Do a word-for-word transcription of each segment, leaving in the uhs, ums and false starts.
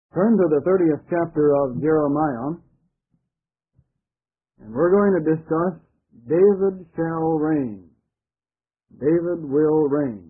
Turn to the thirtieth chapter of Jeremiah, and we're going to discuss David shall reign. David will reign.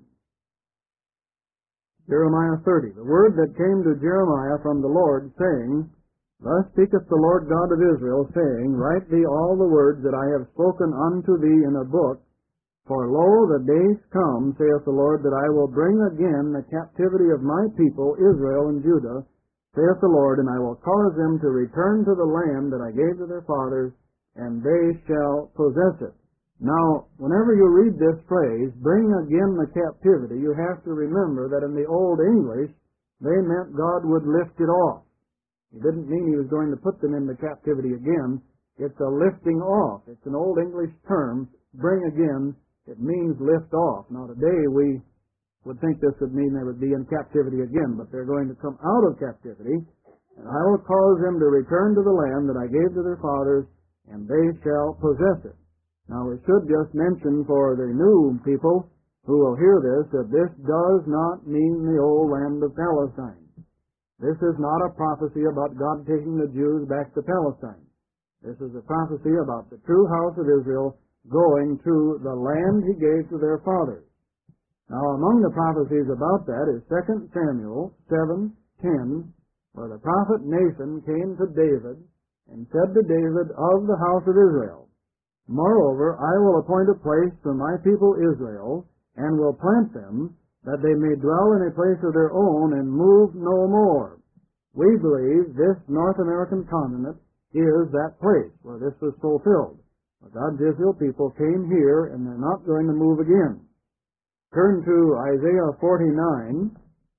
Jeremiah thirty. The word that came to Jeremiah from the Lord, saying, Thus speaketh the Lord God of Israel, saying, Write thee all the words that I have spoken unto thee in a book, for lo, the days come, saith the Lord, that I will bring again the captivity of my people, Israel and Judah, saith the Lord, and I will cause them to return to the land that I gave to their fathers, and they shall possess it. Now, whenever you read this phrase, bring again the captivity, you have to remember that in the Old English, they meant God would lift it off. He didn't mean he was going to put them into captivity again. It's a lifting off. It's an Old English term, bring again. It means lift off. Now, today we would think this would mean they would be in captivity again, but they're going to come out of captivity, and I will cause them to return to the land that I gave to their fathers, and they shall possess it. Now, we should just mention for the new people who will hear this that this does not mean the old land of Palestine. This is not a prophecy about God taking the Jews back to Palestine. This is a prophecy about the true house of Israel going to the land he gave to their fathers. Now, among the prophecies about that is Second Samuel seven ten, where the prophet Nathan came to David and said to David of the house of Israel, Moreover, I will appoint a place for my people Israel, and will plant them, that they may dwell in a place of their own and move no more. We believe this North American continent is that place where this was fulfilled. God's Israel people came here, and they're not going to move again. Turn to Isaiah forty-nine,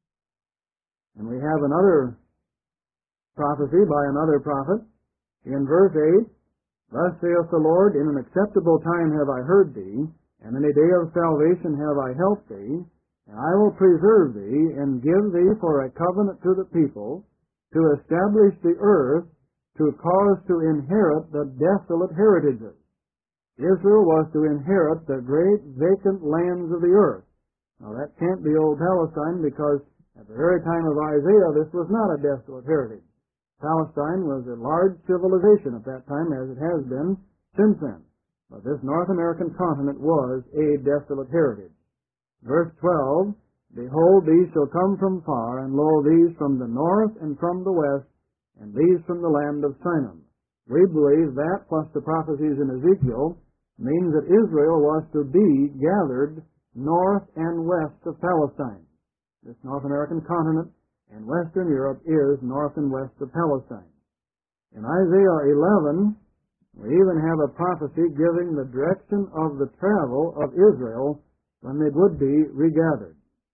and we have another prophecy by another prophet. In verse eight, Thus saith the Lord, In an acceptable time have I heard thee, and in a day of salvation have I helped thee, and I will preserve thee, and give thee for a covenant to the people, to establish the earth, to cause to inherit the desolate heritages. Israel was to inherit the great vacant lands of the earth. Now that can't be old Palestine, because at the very time of Isaiah this was not a desolate heritage. Palestine was a large civilization at that time, as it has been since then. But this North American continent was a desolate heritage. Verse twelve, Behold, these shall come from far, and lo, these from the north and from the west, and these from the land of Sinim. We believe that, plus the prophecies in Ezekiel, means that Israel was to be gathered north and west of Palestine. This North American continent and Western Europe is north and west of Palestine. In Isaiah eleven, we even have a prophecy giving the direction of the travel of Israel when they would be regathered.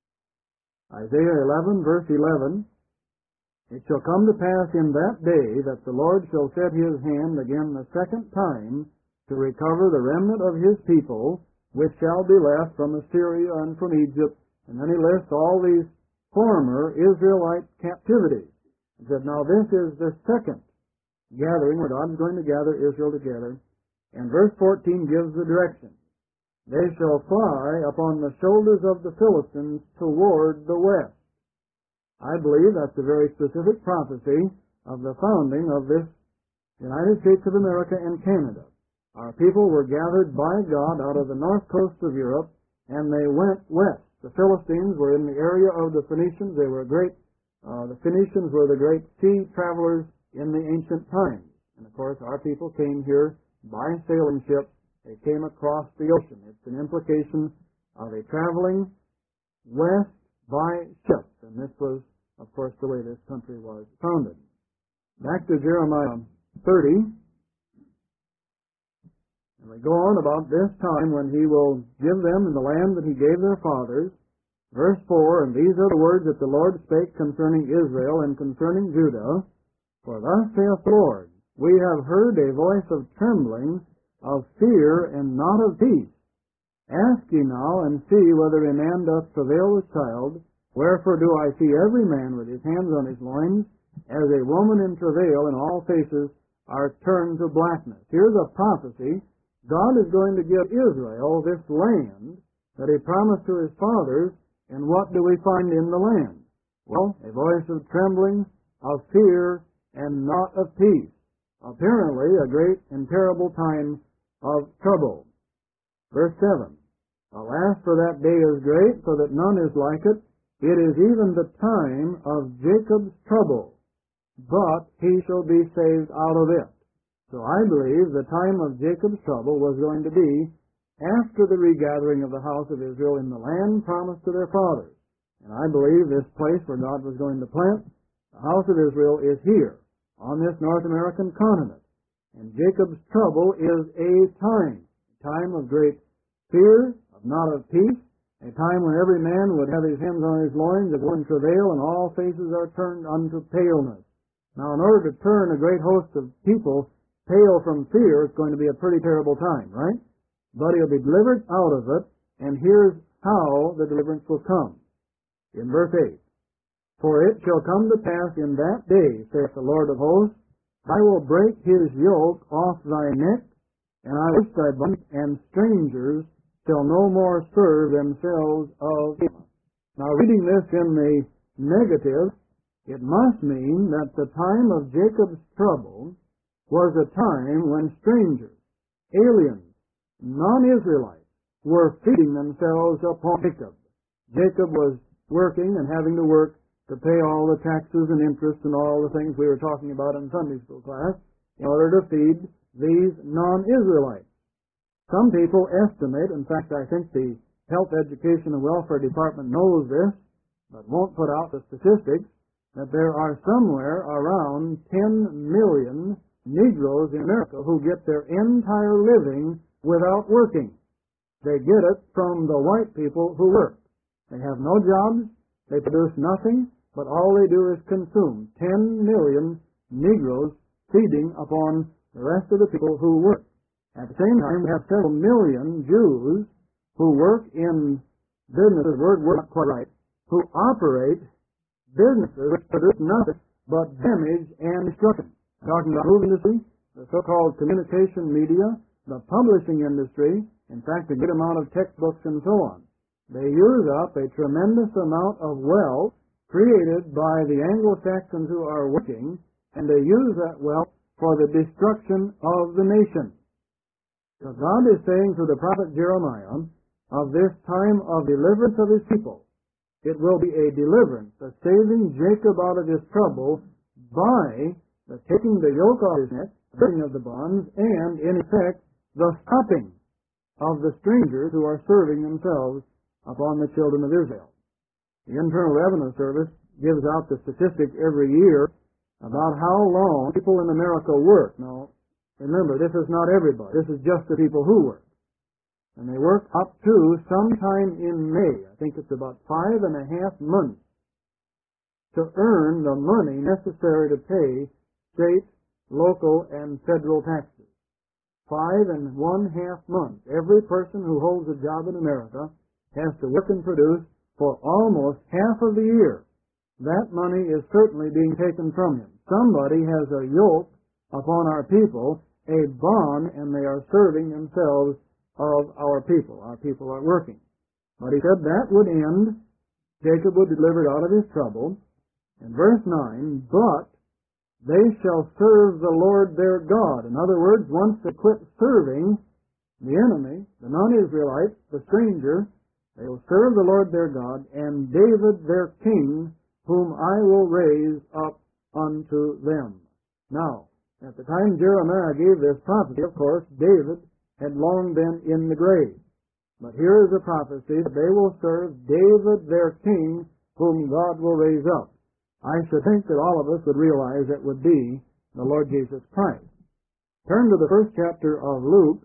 Isaiah eleven, verse eleven, It shall come to pass in that day that the Lord shall set his hand again the second time to recover the remnant of his people, which shall be left from Assyria and from Egypt. And then he lists all these former Israelite captivities. He said, now this is the second gathering where God is going to gather Israel together. And verse fourteen gives the direction. They shall fly upon the shoulders of the Philistines toward the west. I believe that's a very specific prophecy of the founding of this United States of America and Canada. Our people were gathered by God out of the north coast of Europe, and they went west. The Philistines were in the area of the Phoenicians. They were great, uh, the Phoenicians were the great sea travelers in the ancient times. And of course, our people came here by sailing ships. They came across the ocean. It's an implication of a traveling west by ship. And this was, of course, the way this country was founded. Back to Jeremiah thirty. And we go on about this time when he will give them in the land that he gave their fathers. Verse four, And these are the words that the Lord spake concerning Israel and concerning Judah. For thus saith the Lord, We have heard a voice of trembling, of fear, and not of peace. Ask ye now, and see whether a man doth travail with child. Wherefore do I see every man with his hands on his loins, as a woman in travail, and all faces are turned to blackness. Here's a prophecy. God is going to give Israel this land that he promised to his fathers, and what do we find in the land? Well, a voice of trembling, of fear and not of peace. Apparently a great and terrible time of trouble. Verse seven. Alas, for that day is great, so that none is like it. It is even the time of Jacob's trouble, but he shall be saved out of it. So I believe the time of Jacob's trouble was going to be after the regathering of the house of Israel in the land promised to their fathers. And I believe this place where God was going to plant the house of Israel is here, on this North American continent. And Jacob's trouble is a time, a time of great fear, of not of peace, a time when every man would have his hands on his loins, as one travail, and all faces are turned unto paleness. Now, in order to turn a great host of people pale from fear, it's going to be a pretty terrible time, right? But he'll be delivered out of it, and here's how the deliverance will come. In verse eight, For it shall come to pass in that day, saith the Lord of hosts, I will break his yoke off thy neck, and I will loose thy bonds, and strangers shall no more serve themselves of him. Now, reading this in the negative, it must mean that the time of Jacob's trouble was a time when strangers, aliens, non-Israelites, were feeding themselves upon Jacob. Jacob was working and having to work to pay all the taxes and interest and all the things we were talking about in Sunday school class in order to feed these non-Israelites. Some people estimate, in fact I think the Health, Education, and Welfare Department knows this, but won't put out the statistics, that there are somewhere around ten million Negroes in America who get their entire living without working. They get it from the white people who work. They have no jobs, they produce nothing, but all they do is consume. Ten million Negroes feeding upon the rest of the people who work. At the same time, we have several million Jews who work in businesses, word work not quite right, who operate businesses which produce nothing but damage and destruction. Talking about the movie industry, the so-called communication media, the publishing industry, in fact, a good amount of textbooks and so on. They use up a tremendous amount of wealth created by the Anglo-Saxons who are working, and they use that wealth for the destruction of the nation. So God is saying through the prophet Jeremiah of this time of deliverance of his people. It will be a deliverance, a saving Jacob out of his trouble by the taking the yoke off his neck, the breaking of the bonds, and, in effect, the stopping of the strangers who are serving themselves upon the children of Israel. The Internal Revenue Service gives out the statistic every year about how long people in America work. Now, remember, this is not everybody. This is just the people who work. And they work up to sometime in May. I think it's about five and a half months to earn the money necessary to pay state, local, and federal taxes. Five and one half months. Every person who holds a job in America has to work and produce for almost half of the year. That money is certainly being taken from him. Somebody has a yoke upon our people, a bond, and they are serving themselves of our people. Our people are working. But he said that would end. Jacob would be delivered out of his trouble. In verse nine, but they shall serve the Lord their God. In other words, once they quit serving the enemy, the non-Israelite, the stranger, they will serve the Lord their God, and David their king, whom I will raise up unto them. Now, at the time Jeremiah gave this prophecy, of course, David had long been in the grave. But here is a prophecy that they will serve David their king, whom God will raise up. I should think that all of us would realize that would be the Lord Jesus Christ. Turn to the first chapter of Luke,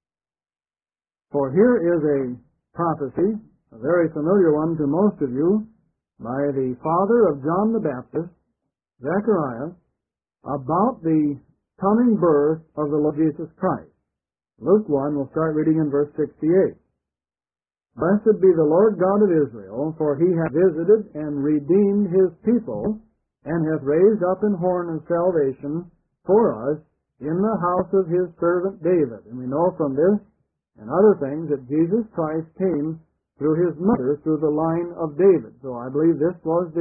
for here is a prophecy, a very familiar one to most of you, by the father of John the Baptist, Zechariah, about the coming birth of the Lord Jesus Christ. Luke one, we'll start reading in verse sixty-eight. Blessed be the Lord God of Israel, for he hath visited and redeemed his people, and hath raised up an horn of salvation for us in the house of his servant David. And we know from this and other things that Jesus Christ came through his mother, through the line of David. So I believe this was the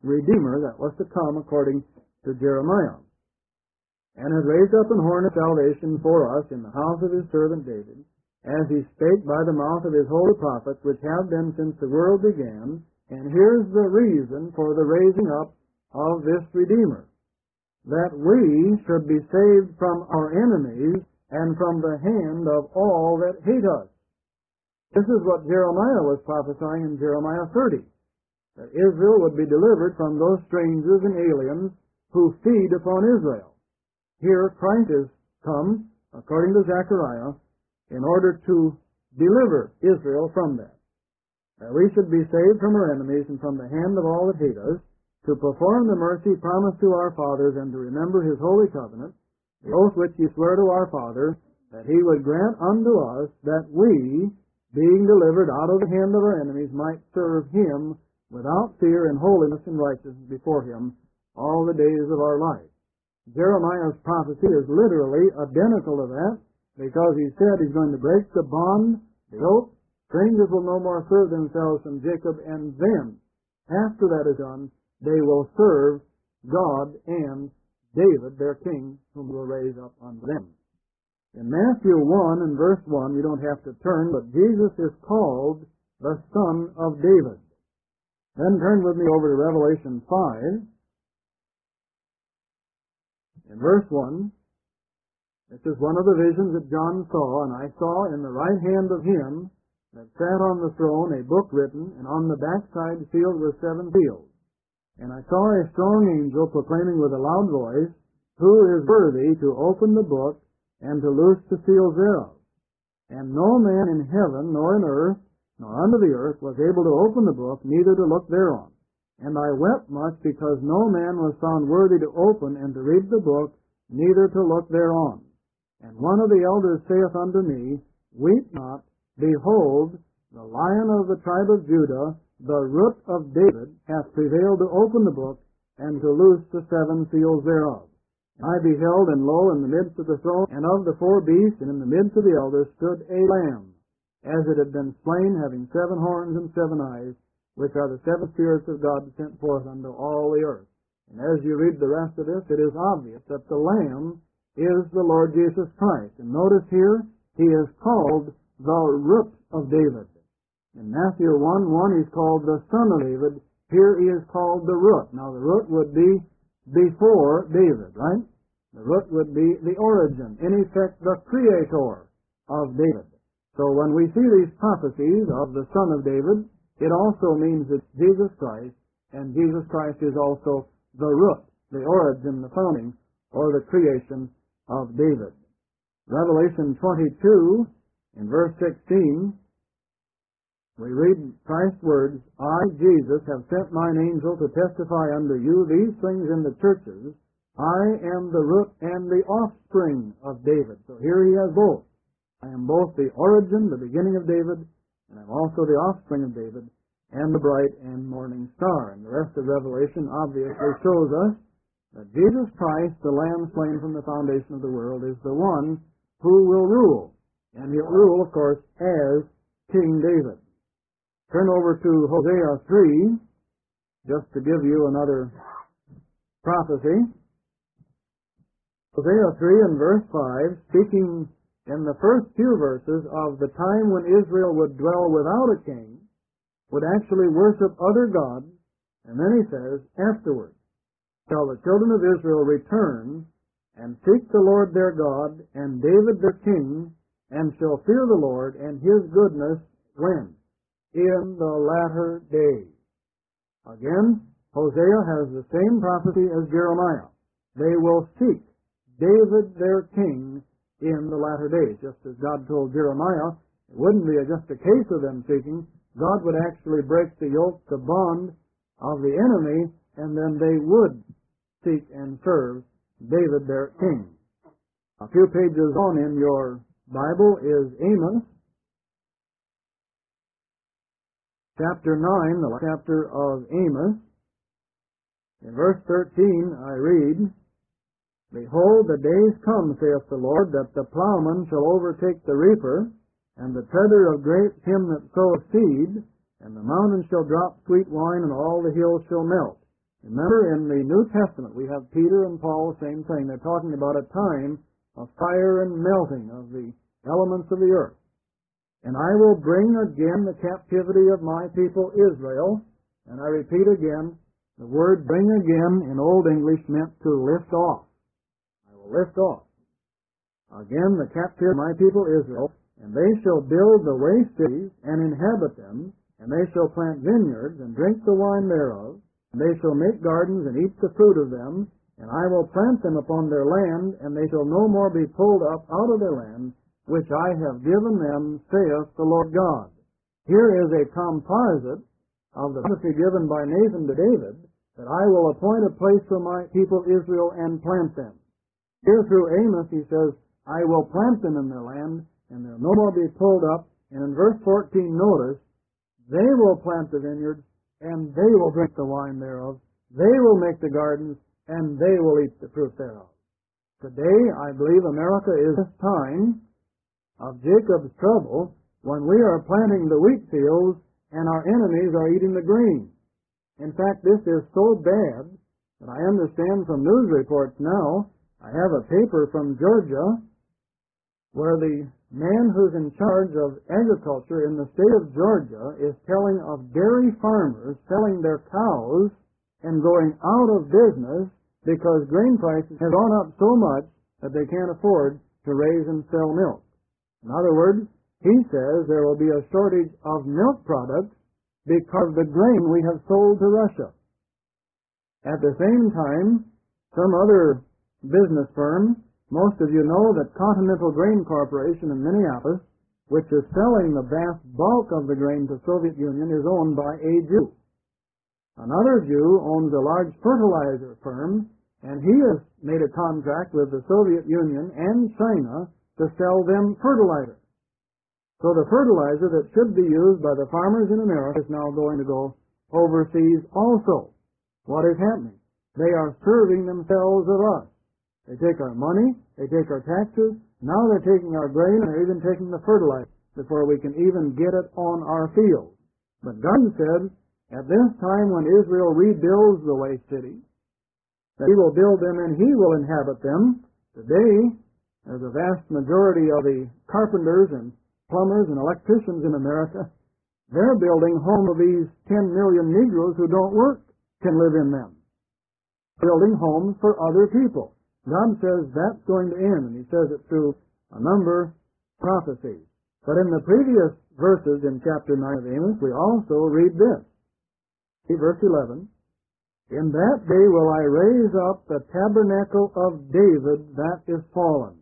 Redeemer that was to come according to Jeremiah, and has raised up an horn of salvation for us in the house of his servant David, as he spake by the mouth of his holy prophets, which have been since the world began. And here's the reason for the raising up of this Redeemer, that we should be saved from our enemies and from the hand of all that hate us. This is what Jeremiah was prophesying in Jeremiah thirty, that Israel would be delivered from those strangers and aliens who feed upon Israel. Here Christ is come, according to Zechariah, in order to deliver Israel from that. That we should be saved from our enemies and from the hand of all that hate us, to perform the mercy promised to our fathers, and to remember his holy covenant, the oath which he sware to our fathers, that he would grant unto us that we, being delivered out of the hand of our enemies, might serve him without fear in holiness and righteousness before him all the days of our life. Jeremiah's prophecy is literally identical to that, because he said he's going to break the bond, the oath, strangers will no more serve themselves from Jacob, and then, after that is done, they will serve God and David, their king, whom will raise up unto them. In Matthew one and verse one, you don't have to turn, but Jesus is called the Son of David. Then turn with me over to Revelation five. In verse one, this is one of the visions that John saw, and I saw in the right hand of him that sat on the throne a book written, and on the backside sealed with seven seals. And I saw a strong angel proclaiming with a loud voice, Who is worthy to open the book and to loose the seals thereof? And no man in heaven, nor in earth, nor under the earth, was able to open the book, neither to look thereon. And I wept much, because no man was found worthy to open and to read the book, neither to look thereon. And one of the elders saith unto me, Weep not, behold, the Lion of the tribe of Judah, the root of David, hath prevailed to open the book, and to loose the seven seals thereof. And I beheld, and lo, in the midst of the throne, and of the four beasts, and in the midst of the elders, stood a lamb, as it had been slain, having seven horns and seven eyes, which are the seven spirits of God sent forth unto all the earth. And as you read the rest of this, it is obvious that the Lamb is the Lord Jesus Christ. And notice here, he is called the root of David. In Matthew one one, he's called the Son of David. Here he is called the root. Now, the root would be before David, right? The root would be the origin, in effect, the creator of David. So when we see these prophecies of the Son of David, it also means it's Jesus Christ, and Jesus Christ is also the root, the origin, the founding, or the creation of David. Revelation twenty-two, in verse sixteen, we read Christ's words, I, Jesus, have sent mine angel to testify unto you these things in the churches. I am the root and the offspring of David. So here he has both. I am both the origin, the beginning of David, and I'm also the offspring of David, and the bright and morning star. And the rest of Revelation obviously shows us that Jesus Christ, the Lamb slain from the foundation of the world, is the one who will rule. And he'll rule, of course, as King David. Turn over to Hosea three, just to give you another prophecy. Hosea three and verse five, speaking in the first few verses of the time when Israel would dwell without a king, would actually worship other gods, and then he says, afterward, shall the children of Israel return and seek the Lord their God and David their king, and shall fear the Lord and his goodness when? In the latter days. Again, Hosea has the same prophecy as Jeremiah. They will seek David their king in the latter days. Just as God told Jeremiah, it wouldn't be just a case of them seeking. God would actually break the yoke, the bond of the enemy, and then they would seek and serve David their king. A few pages on in your Bible is Amos, chapter nine, the chapter of Amos. In verse thirteen I read, Behold, the days come, saith the Lord, that the plowman shall overtake the reaper, and the treader of grapes him that soweth seed, and the mountains shall drop sweet wine, and all the hills shall melt. Remember, in the New Testament, we have Peter and Paul, same thing. They're talking about a time of fire and melting of the elements of the earth. And I will bring again the captivity of my people Israel. And I repeat again, the word bring again in Old English meant to lift off. I will lift off. Again, the captivity of my people Israel, and they shall build the waste cities and inhabit them, and they shall plant vineyards and drink the wine thereof, and they shall make gardens and eat the fruit of them, and I will plant them upon their land, and they shall no more be pulled up out of their land, which I have given them, saith the Lord God. Here is a composite of the prophecy given by Nathan to David, that I will appoint a place for my people Israel and plant them. Here through Amos he says, I will plant them in their land, and they'll no more be pulled up. And in verse fourteen, notice, they will plant the vineyards, and they will drink the wine thereof. They will make the gardens, and they will eat the fruit thereof. Today, I believe America is this time of Jacob's trouble, when we are planting the wheat fields, and our enemies are eating the grain. In fact, this is so bad that I understand from news reports now. I have a paper from Georgia where the man who's in charge of agriculture in the state of Georgia is telling of dairy farmers selling their cows and going out of business because grain prices have gone up so much that they can't afford to raise and sell milk. In other words, he says there will be a shortage of milk products because of the grain we have sold to Russia. At the same time, some other business firm, most of you know that Continental Grain Corporation in Minneapolis, which is selling the vast bulk of the grain to the Soviet Union, is owned by a Jew. Another Jew owns a large fertilizer firm, and he has made a contract with the Soviet Union and China to sell them fertilizer. So the fertilizer that should be used by the farmers in America is now going to go overseas also. What is happening? They are serving themselves of us. They take our money, they take our taxes, now they're taking our grain, and they're even taking the fertilizer before we can even get it on our fields. But God said, at this time when Israel rebuilds the waste cities, that He will build them and He will inhabit them. Today, there's a vast majority of the carpenters and plumbers and electricians in America. They're building homes of these ten million Negroes who don't work, can live in them. Building homes for other people. God says that's going to end, and He says it through a number of prophecies. But in the previous verses in chapter nine of Amos, we also read this. See verse eleven. In that day will I raise up the tabernacle of David that is fallen.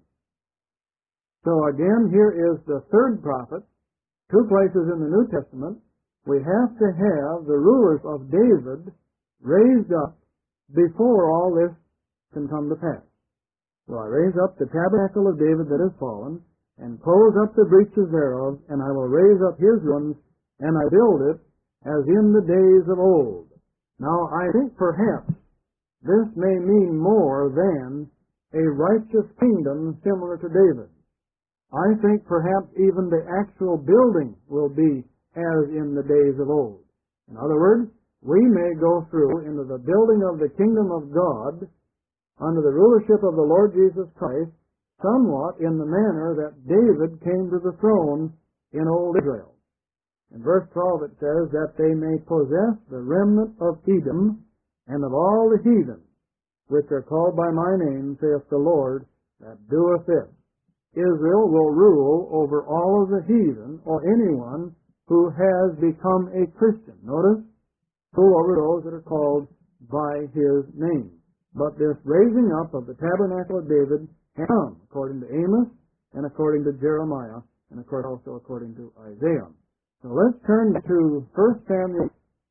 So again, here is the third prophet, two places in the New Testament. We have to have the rulers of David raised up before all this can come to pass. Will I raise up the tabernacle of David that is fallen, and close up the breaches thereof, and I will raise up his ruins, and I build it as in the days of old. Now, I think perhaps this may mean more than a righteous kingdom similar to David. I think perhaps even the actual building will be as in the days of old. In other words, we may go through into the building of the kingdom of God under the rulership of the Lord Jesus Christ, somewhat in the manner that David came to the throne in old Israel. In verse twelve it says that they may possess the remnant of Edom and of all the heathen, which are called by my name, saith the Lord, that doeth this. Israel will rule over all of the heathen, or anyone who has become a Christian. Notice, rule over those that are called by His name. But this raising up of the tabernacle of David has come, according to Amos, and according to Jeremiah, and of course also according to Isaiah. So let's turn to First Samuel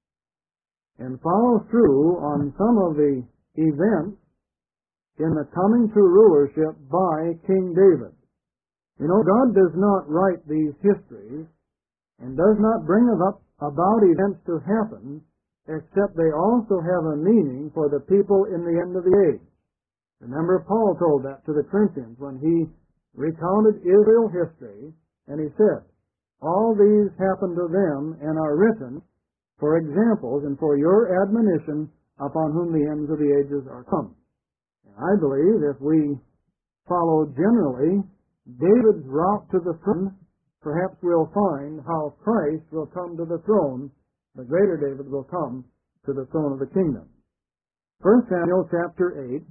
and follow through on some of the events in the coming to rulership by King David. You know, God does not write these histories and does not bring up about events to happen, except they also have a meaning for the people in the end of the age. Remember, Paul told that to the Corinthians when he recounted Israel's history, and he said, all these happened to them and are written for examples and for your admonition upon whom the ends of the ages are come. And I believe if we follow generally David's route to the throne, perhaps we'll find how Christ will come to the throne. The greater David will come to the throne of the kingdom. First Samuel chapter eight.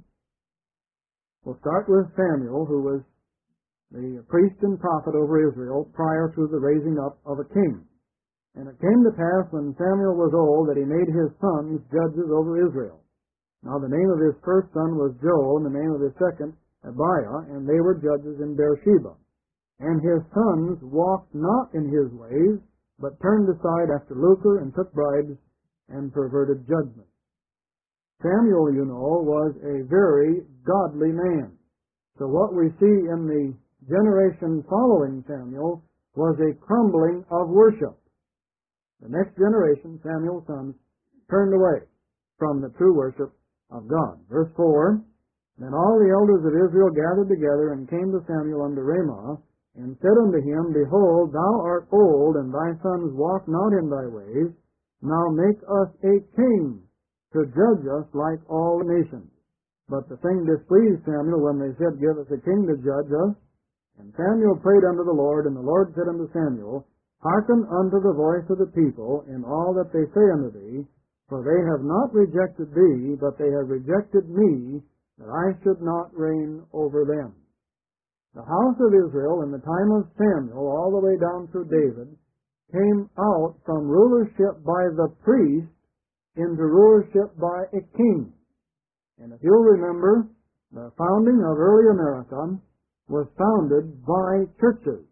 We'll start with Samuel, who was the priest and prophet over Israel prior to the raising up of a king. And it came to pass when Samuel was old that he made his sons judges over Israel. Now the name of his first son was Joel, and the name of his second Abiah, and they were judges in Beersheba. And his sons walked not in his ways, but turned aside after lucre, and took bribes, and perverted judgment. Samuel, you know, was a very godly man. So what we see in the generation following Samuel was a crumbling of worship. The next generation, Samuel's sons, turned away from the true worship of God. Verse four, Then all the elders of Israel gathered together and came to Samuel unto Ramah, and said unto him, Behold, thou art old, and thy sons walk not in thy ways. Now make us a king to judge us like all the nations. But the thing displeased Samuel when they said, Give us a king to judge us. And Samuel prayed unto the Lord, and the Lord said unto Samuel, Hearken unto the voice of the people in all that they say unto thee, for they have not rejected thee, but they have rejected me, that I should not reign over them. The house of Israel in the time of Samuel, all the way down through David, came out from rulership by the priest into rulership by a king. And if you'll remember, the founding of early America was founded by churches.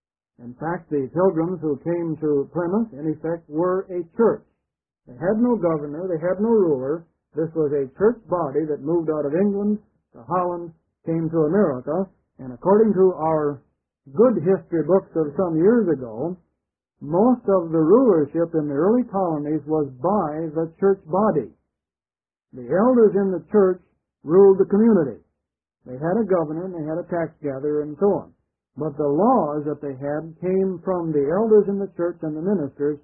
In fact, the Pilgrims who came to Plymouth, in effect, were a church. They had no governor, they had no ruler. This was a church body that moved out of England to Holland, came to America, and according to our good history books of some years ago, most of the rulership in the early colonies was by the church body. The elders in the church ruled the community. They had a governor, and they had a tax gatherer, and so on. But the laws that they had came from the elders in the church and the ministers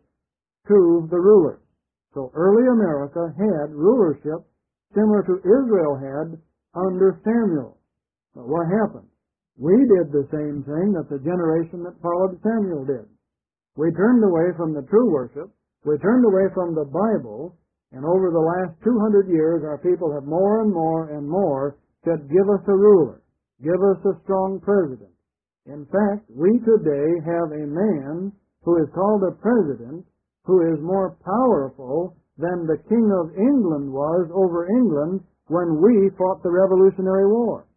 to the rulers. So early America had rulership similar to Israel had under Samuel. But what happened? We did the same thing that the generation that followed Samuel did. We turned away from the true worship. We turned away from the Bible. And over the last two hundred years, our people have more and more and more said, Give us a ruler. Give us a strong president. In fact, we today have a man who is called a president who is more powerful than the King of England was over England when we fought the Revolutionary War.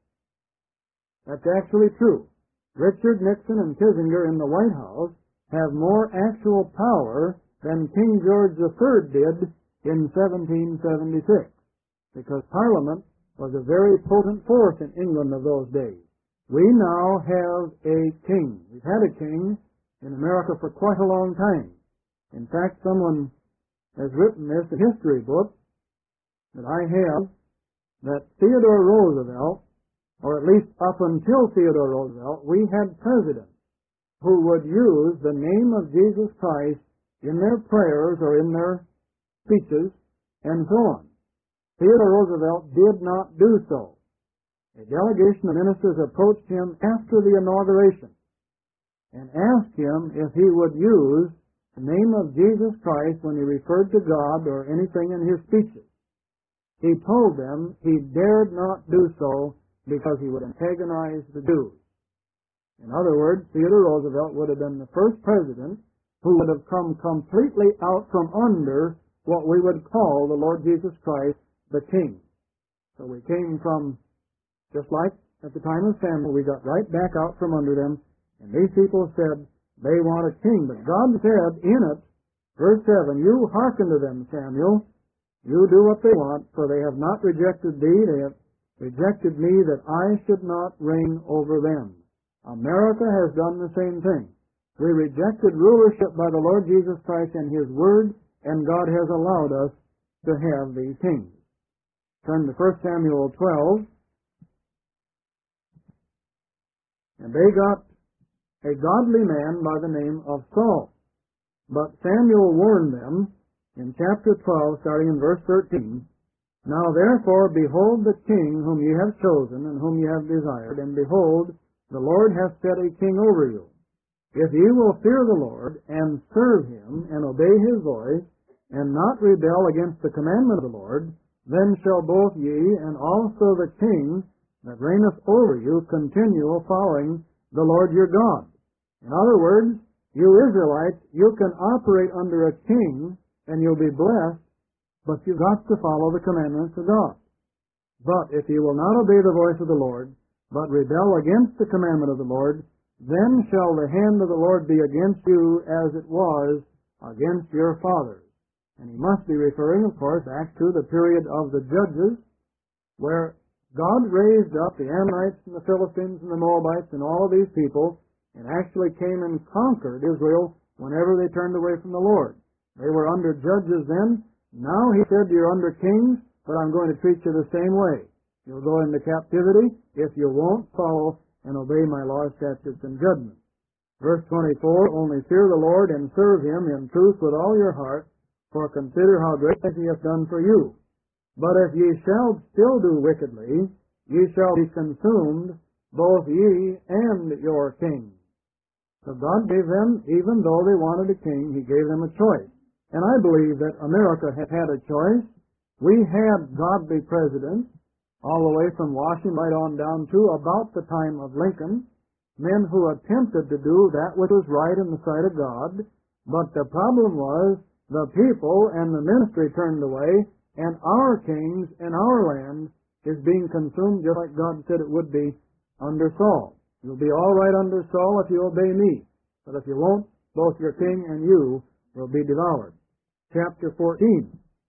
That's actually true. Richard Nixon and Kissinger in the White House have more actual power than King George the Third did in seventeen seventy-six, because Parliament was a very potent force in England of those days. We now have a king. We've had a king in America for quite a long time. In fact, someone has written this, a history book that I have, that Theodore Roosevelt, or at least up until Theodore Roosevelt, we had presidents who would use the name of Jesus Christ in their prayers or in their speeches and so on. Theodore Roosevelt did not do so. A delegation of ministers approached him after the inauguration and asked him if he would use the name of Jesus Christ when he referred to God or anything in his speeches. He told them he dared not do so because he would antagonize the Jews. In other words, Theodore Roosevelt would have been the first president who would have come completely out from under what we would call the Lord Jesus Christ, the King. So we came from, just like at the time of Samuel, we got right back out from under them, and these people said they want a king. But God said in it, verse seven, You hearken to them, Samuel. You do what they want, for they have not rejected thee, they have rejected me, that I should not reign over them. America has done the same thing. We rejected rulership by the Lord Jesus Christ and His Word, and God has allowed us to have these kings. Turn to First Samuel twelve. And they got a godly man by the name of Saul. But Samuel warned them in chapter twelve, starting in verse thirteen, Now therefore, behold the king whom ye have chosen, and whom ye have desired, and behold, the Lord hath set a king over you. If ye will fear the Lord, and serve him, and obey his voice, and not rebel against the commandment of the Lord, then shall both ye and also the king that reigneth over you continue following the Lord your God. In other words, you Israelites, you can operate under a king, and you'll be blessed, but you've got to follow the commandments of God. But if you will not obey the voice of the Lord, but rebel against the commandment of the Lord, then shall the hand of the Lord be against you as it was against your fathers. And he must be referring, of course, back to the period of the Judges, where God raised up the Ammonites and the Philistines and the Moabites and all of these people, and actually came and conquered Israel whenever they turned away from the Lord. They were under judges then. Now he said, you're under kings, but I'm going to treat you the same way. You'll go into captivity if you won't follow and obey my laws, statutes, and judgments. Verse twenty-four, only fear the Lord and serve him in truth with all your heart, for consider how great things he hath done for you. But if ye shall still do wickedly, ye shall be consumed, both ye and your king. So God gave them, even though they wanted a king, he gave them a choice. And I believe that America had had a choice. We had godly presidents, all the way from Washington right on down to about the time of Lincoln, men who attempted to do that which was right in the sight of God, but the problem was the people and the ministry turned away, and our kings and our land is being consumed just like God said it would be under Saul. You'll be all right under Saul if you obey me, but if you won't, both your king and you will be devoured. Chapter fourteen,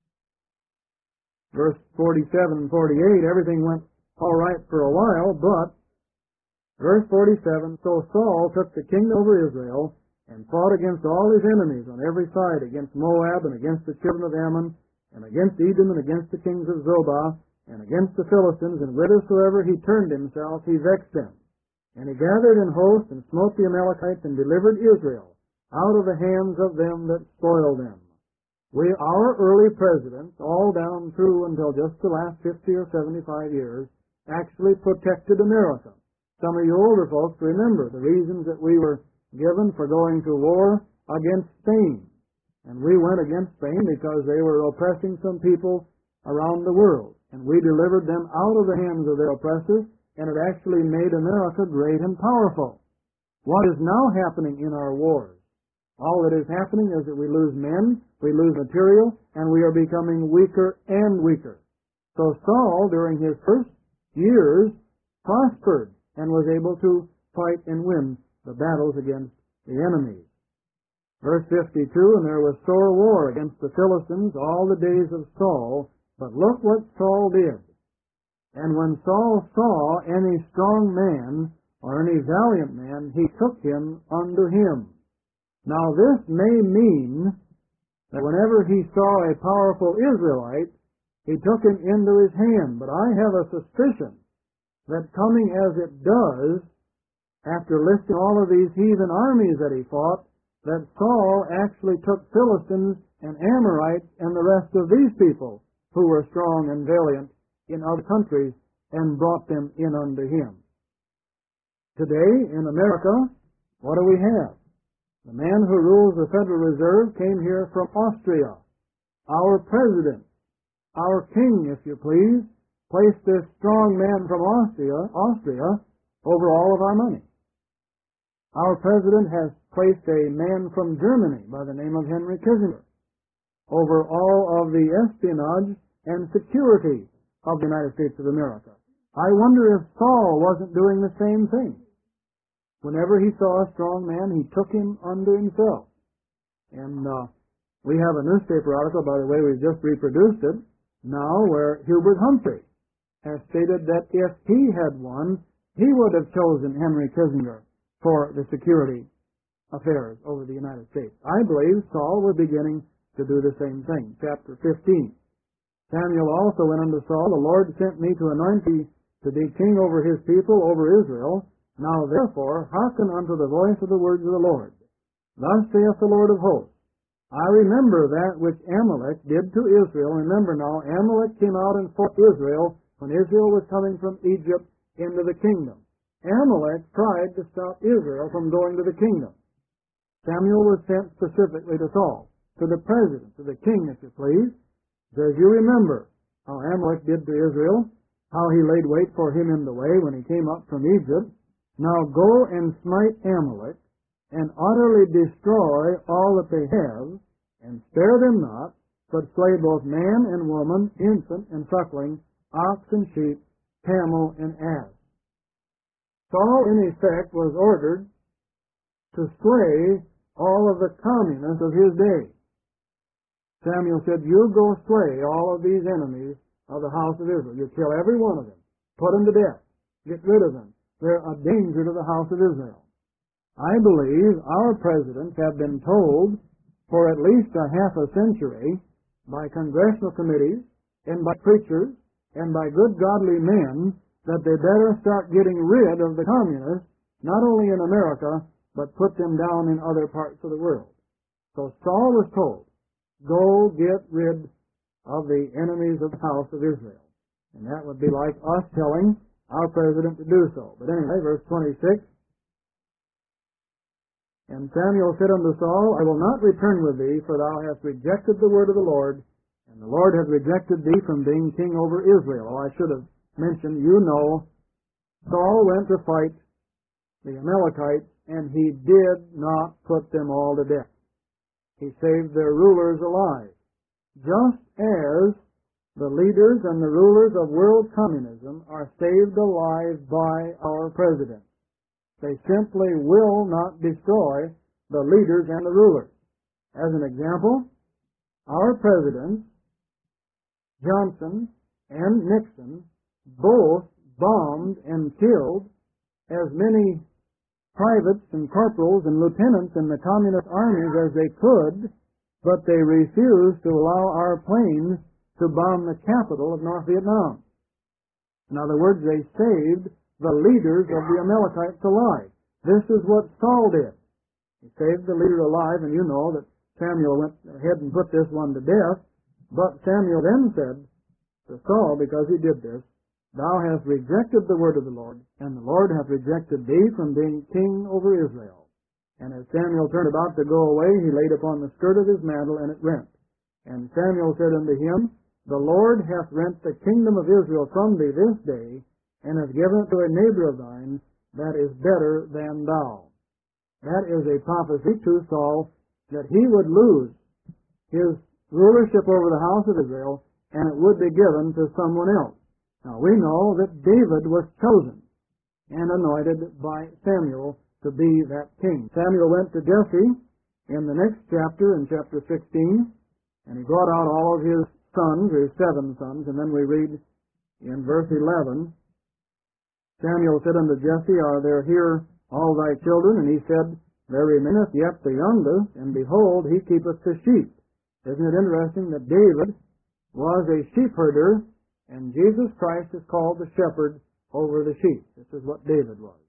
verse forty-seven and forty-eight, everything went all right for a while, but verse forty-seven, so Saul took the kingdom over Israel and fought against all his enemies on every side, against Moab and against the children of Ammon, and against Edom and against the kings of Zobah, and against the Philistines, and whithersoever he turned himself, he vexed them. And he gathered an host and smote the Amalekites and delivered Israel out of the hands of them that spoiled them. We, our early presidents, all down through until just the last fifty or seventy-five years, actually protected America. Some of you older folks remember the reasons that we were given for going to war against Spain. And we went against Spain because they were oppressing some people around the world. And we delivered them out of the hands of their oppressors, and it actually made America great and powerful. What is now happening in our wars? All that is happening is that we lose men, we lose material, and we are becoming weaker and weaker. So Saul, during his first years, prospered and was able to fight and win the battles against the enemies. Verse fifty-two, and there was sore war against the Philistines all the days of Saul, but look what Saul did. And when Saul saw any strong man or any valiant man, he took him unto him. Now this may mean that whenever he saw a powerful Israelite, he took him into his hand. But I have a suspicion that coming as it does, after listing all of these heathen armies that he fought, that Saul actually took Philistines and Amorites and the rest of these people who were strong and valiant in other countries and brought them in unto him. Today in America, what do we have? The man who rules the Federal Reserve came here from Austria. Our president, our king, if you please, placed this strong man from Austria, Austria over all of our money. Our president has placed a man from Germany by the name of Henry Kissinger over all of the espionage and security of the United States of America. I wonder if Saul wasn't doing the same thing. Whenever he saw a strong man, he took him unto himself. And uh, we have a newspaper article, by the way, we've just reproduced it now, where Hubert Humphrey has stated that if he had won, he would have chosen Henry Kissinger for the security affairs over the United States. I believe Saul was beginning to do the same thing. Chapter fifteen. Samuel also went unto Saul, the Lord sent me to anoint thee to be king over his people, over Israel. Now therefore hearken unto the voice of the words of the Lord. Thus saith the Lord of hosts, I remember that which Amalek did to Israel. Remember now, Amalek came out and fought Israel when Israel was coming from Egypt into the kingdom. Amalek tried to stop Israel from going to the kingdom. Samuel was sent specifically to Saul, to the president, to the king, if you please. As you remember how Amalek did to Israel, how he laid wait for him in the way when he came up from Egypt. Now go and smite Amalek, and utterly destroy all that they have, and spare them not, but slay both man and woman, infant and suckling, ox and sheep, camel and ass. Saul, in effect, was ordered to slay all of the communists of his day. Samuel said, you go slay all of these enemies of the house of Israel. You kill every one of them. Put them to death. Get rid of them. They're a danger to the house of Israel. I believe our presidents have been told for at least a half a century by congressional committees and by preachers and by good godly men that they better start getting rid of the communists, not only in America, but put them down in other parts of the world. So Saul was told, go get rid of the enemies of the house of Israel. And that would be like us telling our president to do so. But anyway, verse twenty-six, and Samuel said unto Saul, I will not return with thee, for thou hast rejected the word of the Lord, and the Lord hath rejected thee from being king over Israel. Oh, I should have mentioned, you know, Saul went to fight the Amalekites, and he did not put them all to death. He saved their rulers alive. Just as the leaders and the rulers of world communism are saved alive by our president. They simply will not destroy the leaders and the rulers. As an example, our presidents, Johnson and Nixon, both bombed and killed as many privates and corporals and lieutenants in the communist armies as they could, but they refused to allow our planes to bomb the capital of North Vietnam. In other words, they saved the leaders of the Amalekites alive. This is what Saul did. He saved the leader alive, and you know that Samuel went ahead and put this one to death. But Samuel then said to Saul, because he did this, thou hast rejected the word of the Lord, and the Lord hath rejected thee from being king over Israel. And as Samuel turned about to go away, he laid upon the skirt of his mantle, and it rent. And Samuel said unto him, the Lord hath rent the kingdom of Israel from thee this day, and hath given it to a neighbor of thine that is better than thou. That is a prophecy to Saul that he would lose his rulership over the house of Israel, and it would be given to someone else. Now we know that David was chosen and anointed by Samuel to be that king. Samuel went to Jesse in the next chapter, in chapter sixteen, and he brought out all of his sons, his seven sons, and then we read in verse eleven, Samuel said unto Jesse, are there here all thy children? And he said, there remaineth yet the youngest, and behold, he keepeth the sheep. Isn't it interesting that David was a sheep herder, and Jesus Christ is called the shepherd over the sheep. This is what David was.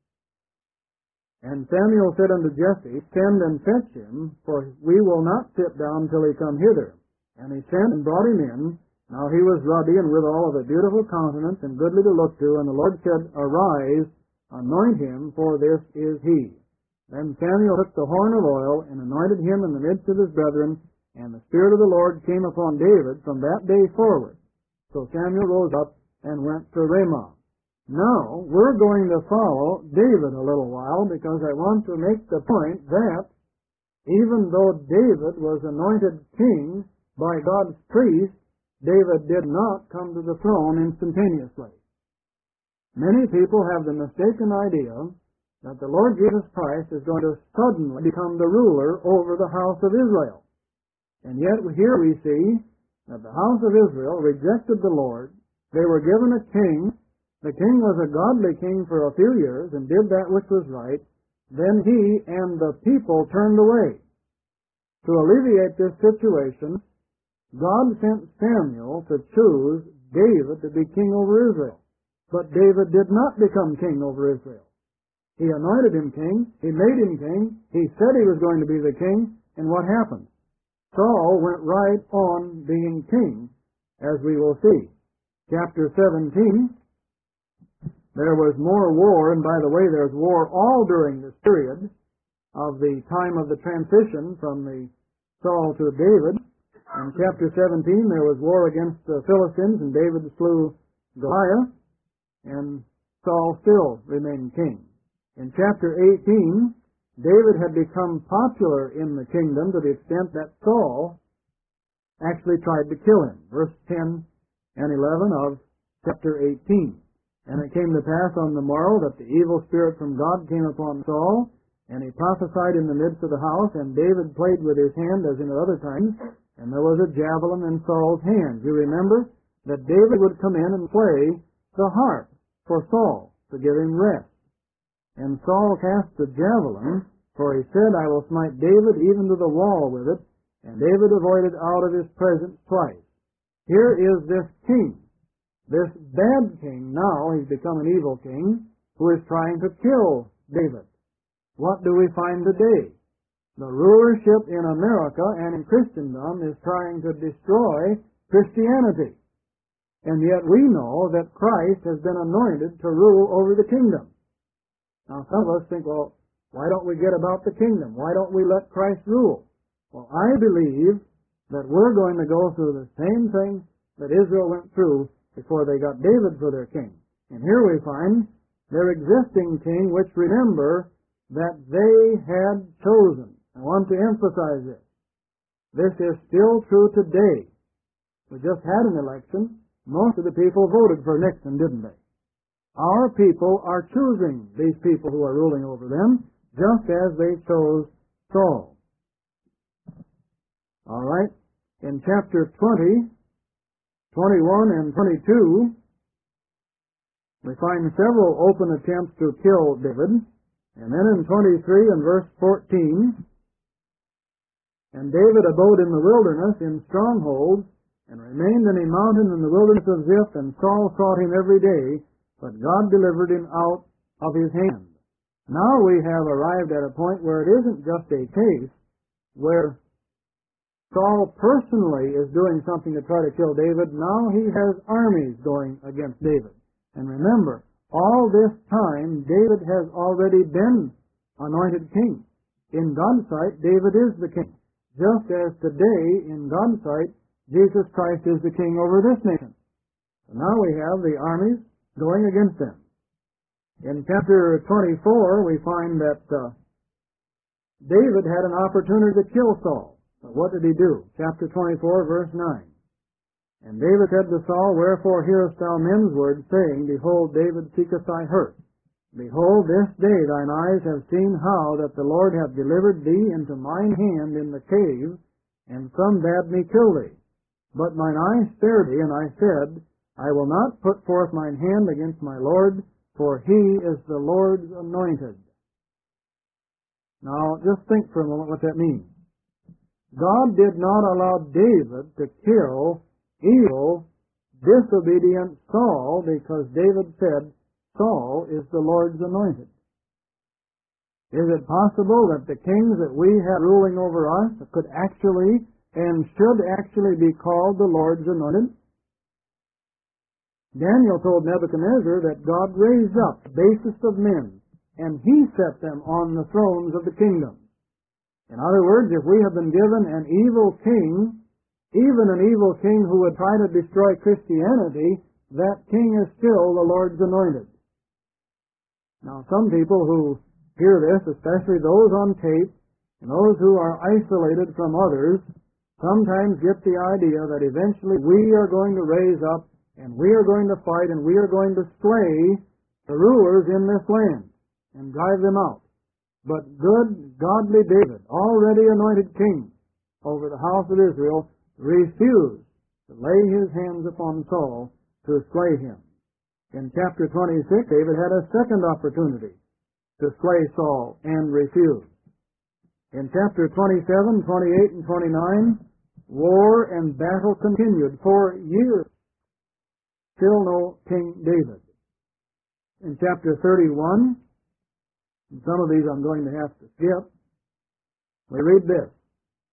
And Samuel said unto Jesse, send and fetch him, for we will not sit down till he come hither. And he sent and brought him in. Now he was ruddy and withal of a beautiful countenance and goodly to look to. And the Lord said, arise, anoint him, for this is he. Then Samuel took the horn of oil and anointed him in the midst of his brethren. And the Spirit of the Lord came upon David from that day forward. So Samuel rose up and went to Ramah. Now, we're going to follow David a little while, because I want to make the point that even though David was anointed king by God's priest, David did not come to the throne instantaneously. Many people have the mistaken idea that the Lord Jesus Christ is going to suddenly become the ruler over the house of Israel. And yet here we see that the house of Israel rejected the Lord. They were given a king. The king was a godly king for a few years and did that which was right. Then he and the people turned away. To alleviate this situation, God sent Samuel to choose David to be king over Israel. But David did not become king over Israel. He anointed him king. He made him king. He said he was going to be the king. And what happened? Saul went right on being king, as we will see. Chapter seventeen, there was more war, and by the way, there's war all during this period of the time of the transition from the Saul to David. In chapter seventeen, there was war against the Philistines, and David slew Goliath, and Saul still remained king. In chapter eighteen, David had become popular in the kingdom to the extent that Saul actually tried to kill him. Verse ten and eleven of chapter eighteen. And it came to pass on the morrow that the evil spirit from God came upon Saul, and he prophesied in the midst of the house, and David played with his hand as in other times, and there was a javelin in Saul's hand. You remember that David would come in and play the harp for Saul to give him rest. And Saul cast the javelin, for he said, I will smite David even to the wall with it, and David avoided out of his presence twice. Here is this king, this bad king now, he's become an evil king, who is trying to kill David. What do we find today? The rulership in America and in Christendom is trying to destroy Christianity. And yet we know that Christ has been anointed to rule over the kingdom. Now some of us think, well, why don't we get about the kingdom? Why don't we let Christ rule? Well, I believe that we're going to go through the same thing that Israel went through before they got David for their king. And here we find their existing king, which, remember, that they had chosen. I want to emphasize this. This is still true today. We just had an election. Most of the people voted for Nixon, didn't they? Our people are choosing these people who are ruling over them, just as they chose Saul. All right. In chapter twenty, twenty-one and twenty-two, we find several open attempts to kill David. And then in twenty-three and verse fourteen, and David abode in the wilderness in strongholds, and remained in a mountain in the wilderness of Ziph, and Saul sought him every day, but God delivered him out of his hand. Now we have arrived at a point where it isn't just a case where Saul personally is doing something to try to kill David. Now he has armies going against David. And remember, all this time, David has already been anointed king. In God's sight, David is the king. Just as today, in God's sight, Jesus Christ is the king over this nation. So now we have the armies going against them. In chapter twenty-four, we find that uh, David had an opportunity to kill Saul. But what did he do? Chapter twenty-four, verse nine. And David said to Saul, Wherefore hearest thou men's words, saying, Behold, David seeketh thy hurt. Behold, this day thine eyes have seen how that the Lord hath delivered thee into mine hand in the cave, and some bade me kill thee. But mine eyes spared thee, and I said, I will not put forth mine hand against my Lord, for he is the Lord's anointed. Now, just think for a moment what that means. God did not allow David to kill evil, disobedient Saul, because David said, Saul is the Lord's anointed. Is it possible that the kings that we have ruling over us could actually and should actually be called the Lord's anointed? Daniel told Nebuchadnezzar that God raised up the basest of men, and he set them on the thrones of the kingdom. In other words, if we have been given an evil king, even an evil king who would try to destroy Christianity, that king is still the Lord's anointed. Now, some people who hear this, especially those on tape, and those who are isolated from others, sometimes get the idea that eventually we are going to raise up, and we are going to fight, and we are going to slay the rulers in this land and drive them out. But good, godly David, already anointed king over the house of Israel, refused to lay his hands upon Saul to slay him. In chapter twenty-six, David had a second opportunity to slay Saul and refused. In chapter twenty-seven, twenty-eight, and twenty-nine, war and battle continued for years. Still no King David. In chapter thirty-one, and some of these I'm going to have to skip, we read this.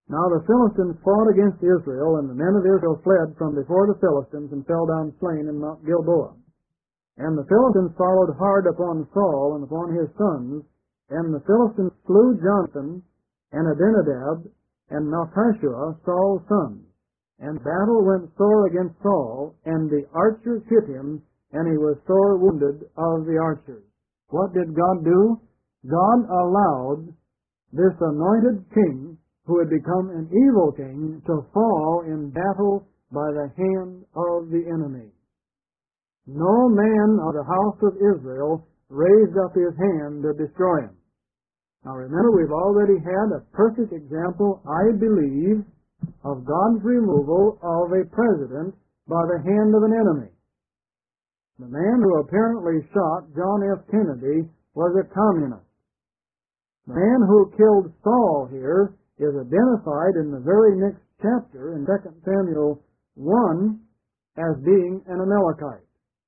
Now the Philistines fought against Israel, and the men of Israel fled from before the Philistines and fell down slain in Mount Gilboa. And the Philistines followed hard upon Saul and upon his sons, and the Philistines slew Jonathan and Abinadab and Malchishua, Saul's sons. And battle went sore against Saul, and the archers hit him, and he was sore wounded of the archers. What did God do? God allowed this anointed king, who had become an evil king, to fall in battle by the hand of the enemy. No man of the house of Israel raised up his hand to destroy him. Now remember, we've already had a perfect example, I believe, of God's removal of a president by the hand of an enemy. The man who apparently shot John F. Kennedy was a communist. The man who killed Saul here is identified in the very next chapter in Second Samuel one as being an Amalekite.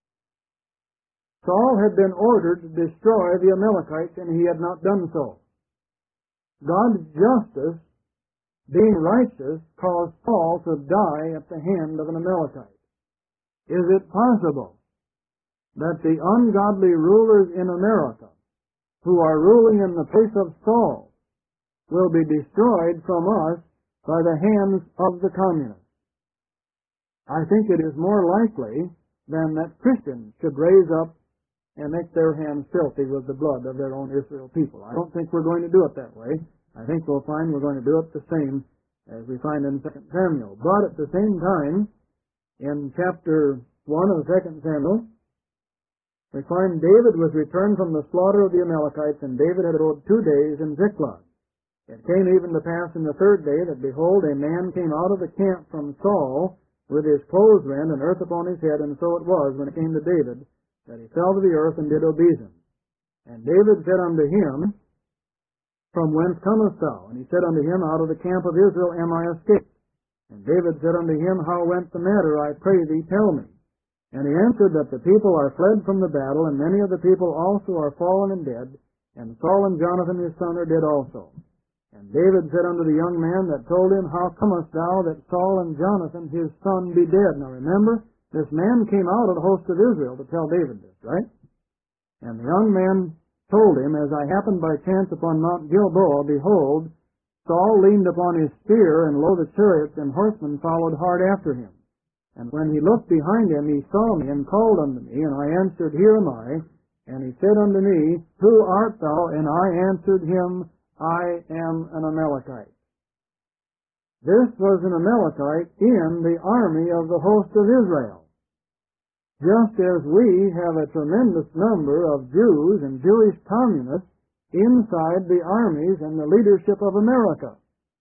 Saul had been ordered to destroy the Amalekites, and he had not done so. God's justice, being righteous, caused Saul to die at the hand of an Amalekite. Is it possible that the ungodly rulers in America, who are ruling in the place of Saul, will be destroyed from us by the hands of the communists? I think it is more likely than that Christians should raise up and make their hands filthy with the blood of their own Israel people. I don't think we're going to do it that way. I think we'll find we're going to do it the same as we find in Second Samuel. But at the same time, in chapter one of Second Samuel, we find David was returned from the slaughter of the Amalekites, and David had abode two days in Ziklag. It came even to pass in the third day that, behold, a man came out of the camp from Saul with his clothes rent and earth upon his head, and so it was, when it came to David, that he fell to the earth and did obeisance. And David said unto him, From whence comest thou? And he said unto him, Out of the camp of Israel am I escaped. And David said unto him, How went the matter? I pray thee, tell me. And he answered that the people are fled from the battle, and many of the people also are fallen and dead, and Saul and Jonathan his son are dead also. And David said unto the young man that told him, How comest thou that Saul and Jonathan his son be dead? Now remember, this man came out of the host of Israel to tell David this, right? And the young man told him, As I happened by chance upon Mount Gilboa, behold, Saul leaned upon his spear, and lo, the chariots and horsemen followed hard after him. And when he looked behind him, he saw me, and called unto me, and I answered, Here am I. And he said unto me, Who art thou? And I answered him, I am an Amalekite. This was an Amalekite in the army of the host of Israel. Just as we have a tremendous number of Jews and Jewish communists inside the armies and the leadership of America.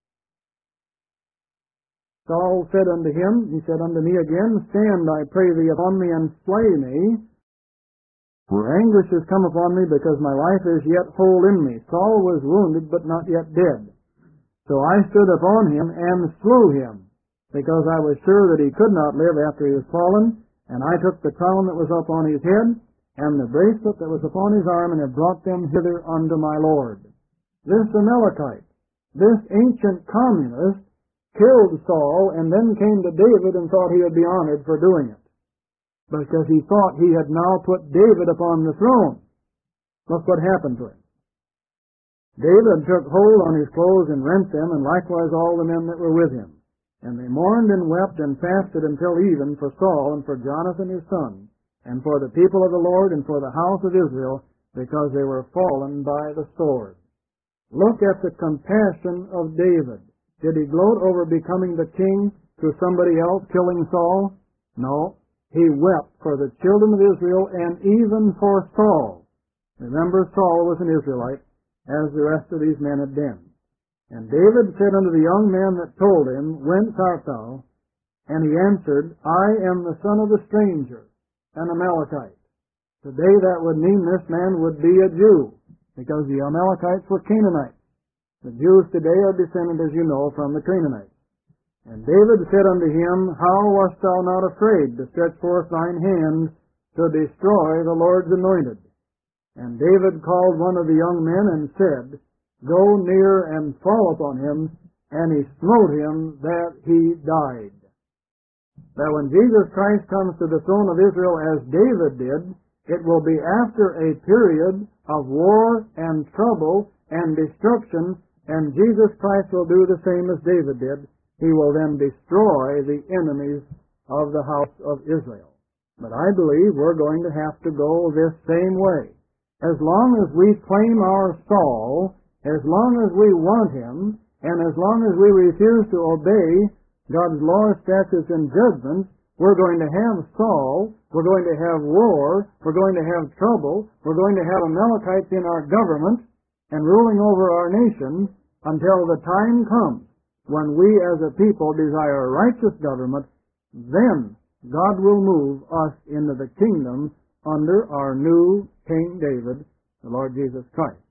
Saul said unto him, he said unto me again, Stand, I pray thee, upon me, and slay me, for anguish is come upon me, because my life is yet whole in me. Saul was wounded, but not yet dead. So I stood upon him and slew him, because I was sure that he could not live after he was fallen. And I took the crown that was upon his head, and the bracelet that was upon his arm, and have brought them hither unto my Lord. This Amalekite, this ancient communist, killed Saul, and then came to David and thought he would be honored for doing it, because he thought he had now put David upon the throne. Look what happened to him. David took hold on his clothes and rent them, and likewise all the men that were with him. And they mourned and wept and fasted until even for Saul and for Jonathan his son, and for the people of the Lord and for the house of Israel, because they were fallen by the sword. Look at the compassion of David. Did he gloat over becoming the king to somebody else, killing Saul? No. He wept for the children of Israel and even for Saul. Remember, Saul was an Israelite, as the rest of these men had been. And David said unto the young man that told him, Whence art thou? And he answered, I am the son of a stranger, an Amalekite. Today that would mean this man would be a Jew, because the Amalekites were Canaanites. The Jews today are descended, as you know, from the Canaanites. And David said unto him, How wast thou not afraid to stretch forth thine hand to destroy the Lord's anointed? And David called one of the young men and said, Go near and fall upon him, and he smote him that he died. That when Jesus Christ comes to the throne of Israel as David did, it will be after a period of war and trouble and destruction, and Jesus Christ will do the same as David did. He will then destroy the enemies of the house of Israel. But I believe we're going to have to go this same way. As long as we claim our Saul, as long as we want him, and as long as we refuse to obey God's laws, statutes, and judgments, we're going to have Saul, we're going to have war, we're going to have trouble, we're going to have Amalekites in our government and ruling over our nation until the time comes when we as a people desire righteous government. Then God will move us into the kingdom under our new King David, the Lord Jesus Christ.